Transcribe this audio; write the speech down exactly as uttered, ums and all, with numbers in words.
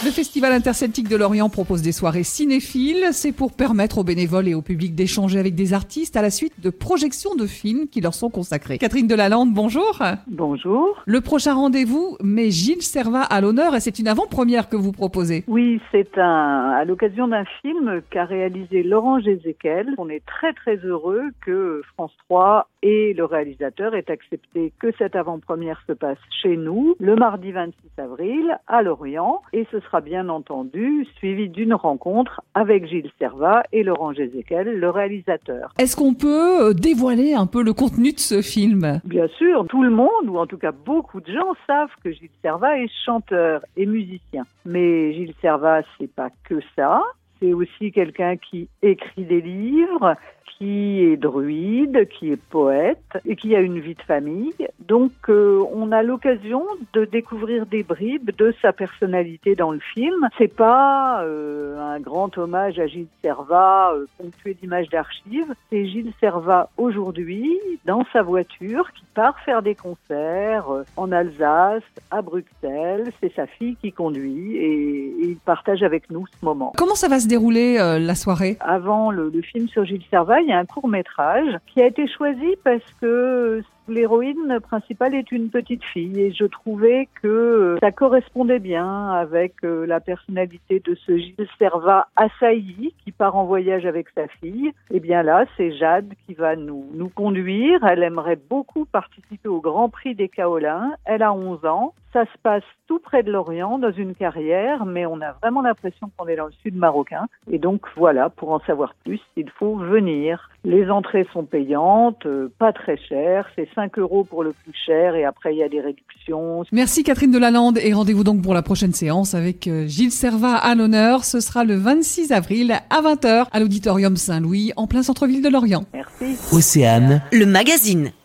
Le Festival interceltique de Lorient propose des soirées cinéphiles. C'est pour permettre aux bénévoles et au public d'échanger avec des artistes à la suite de projections de films qui leur sont consacrés. Catherine Delalande, bonjour. Bonjour. Le prochain rendez-vous met Gilles Servat à l'honneur et c'est une avant-première que vous proposez. Oui, c'est un, à l'occasion d'un film qu'a réalisé Laurent Gézéquel. On est très très heureux que France trois et le réalisateur aient accepté que cette avant-première se passe chez nous le mardi vingt-six avril à Lorient et ce sera bien entendu suivi d'une rencontre avec Gilles Servat et Laurent Gézéquel, le réalisateur. Est-ce qu'on peut dévoiler un peu le contenu de ce film ? Bien sûr, tout le monde, ou en tout cas beaucoup de gens, savent que Gilles Servat est chanteur et musicien. Mais Gilles Servat, c'est pas que ça. C'est aussi quelqu'un qui écrit des livres, qui est druide, qui est poète et qui a une vie de famille. Donc euh, on a l'occasion de découvrir des bribes de sa personnalité dans le film. C'est pas euh, un grand hommage à Gilles Servat euh, ponctué d'images d'archives. C'est Gilles Servat aujourd'hui dans sa voiture qui part faire des concerts euh, en Alsace, à Bruxelles. C'est sa fille qui conduit et, et il partage avec nous ce moment. Comment ça va se dérouler euh, la soirée ? Avant le, le film sur Gilles Servat, il y a un court-métrage qui a été choisi parce que l'héroïne principale est une petite fille et je trouvais que ça correspondait bien avec la personnalité de ce Gilles Servat assailli qui part en voyage avec sa fille. Et bien là, c'est Jade qui va nous, nous conduire. Elle aimerait beaucoup participer au Grand Prix des Kaolins. Elle a onze ans. Ça se passe tout près de Lorient, dans une carrière, mais on a vraiment l'impression qu'on est dans le sud marocain. Et donc voilà, pour en savoir plus, il faut venir. Les entrées sont payantes, euh, pas très chères, c'est cinq euros pour le plus cher et après il y a des réductions. Merci Catherine Delalande et rendez-vous donc pour la prochaine séance avec Gilles Servat à l'honneur. Ce sera le vingt-six avril à vingt heures à l'Auditorium Saint-Louis en plein centre-ville de Lorient. Merci. Océane, le magazine.